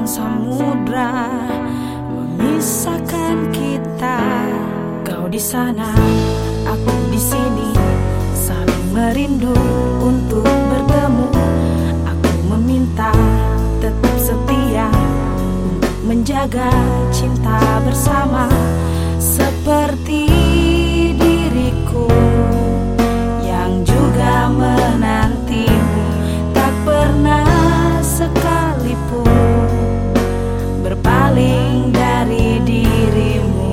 samudra memisahkan kita. Kau di sana, aku di sini, saling merindu untuk bertemu. Aku meminta tetap setia untuk menjaga cinta bersama, seperti diriku yang juga menantimu. Tak pernah sekalipun berpaling dari dirimu.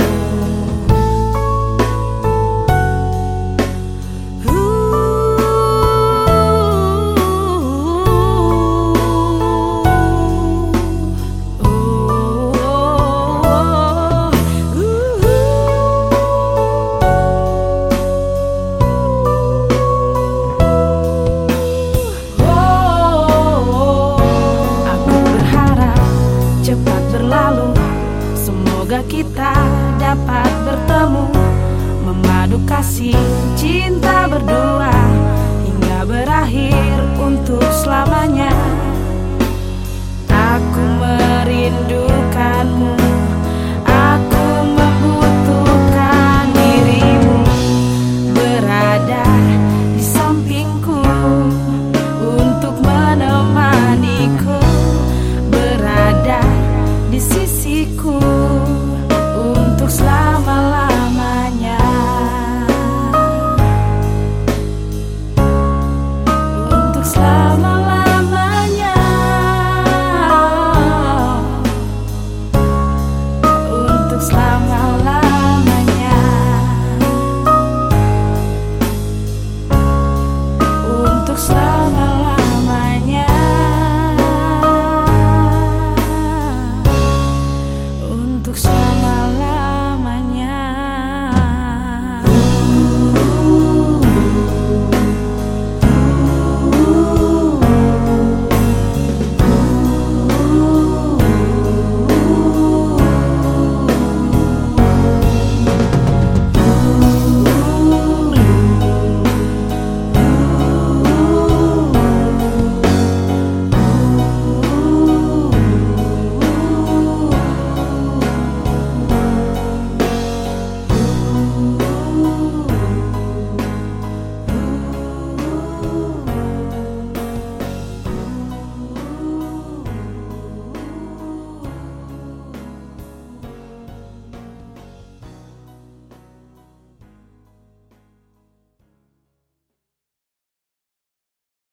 Cepat berlalu, semoga kita dapat bertemu, memadu kasih cinta berdua.